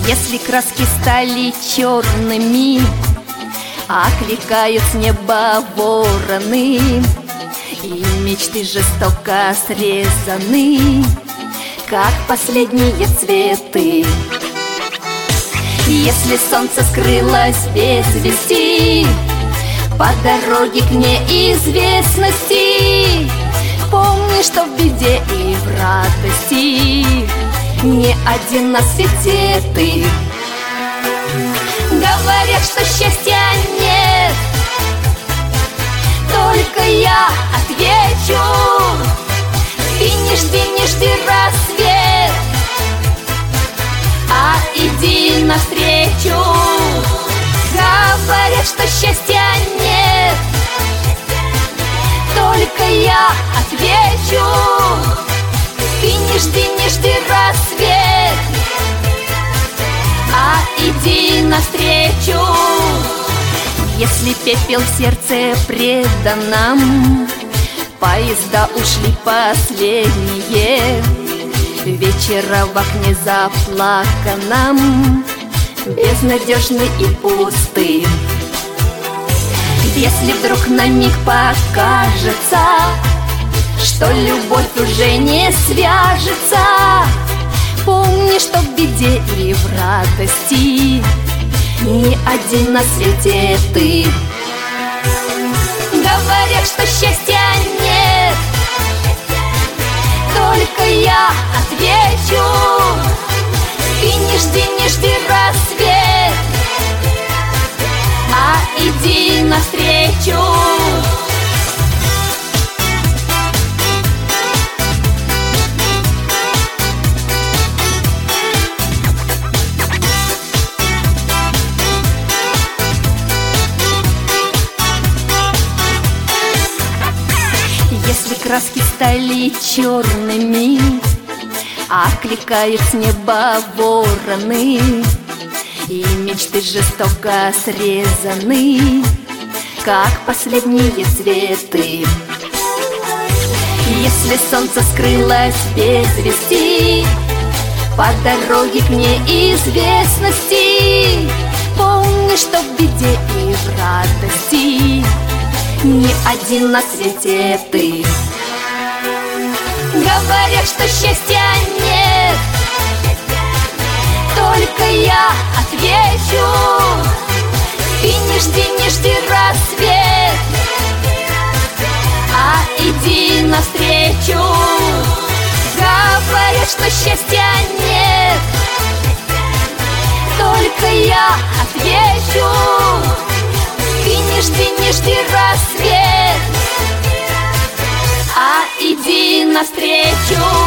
Если краски стали черными, окликают с неба вороны, и мечты жестоко срезаны, как последние цветы. Если солнце скрылось без вести по дороге к неизвестности, помни, что в беде и в радости не один на свете ты. Говорят, что счастья нет, только я отвечу: ты не жди, не жди рассвет, а иди навстречу. Говорят, что счастья нет, только я отвечу: ты не жди, не жди рассвет, а иди навстречу. Если пепел в сердце преданном, поезда ушли последние, вечера в окне заплаканном, безнадежный и пустый. Если вдруг на миг покажется, что любовь уже не свяжется, помни, что в беде и в радости не один на свете ты. Говорят, что счастья нет, только я отвечу: ты не жди, не жди рассвет, а иди навстречу. Если краски стали черными, окликают с неба вороны, и мечты жестоко срезаны, как последние цветы. Если солнце скрылось без вести по дороге к неизвестности, помни, что в беде и в радости не один на свете ты. Говорят, что счастья нет, только я отвечу: ты не жди, не жди рассвет, а иди навстречу. Говорят, что счастья нет, только я отвечу: ты не жди, не жди рассвет, а иди навстречу.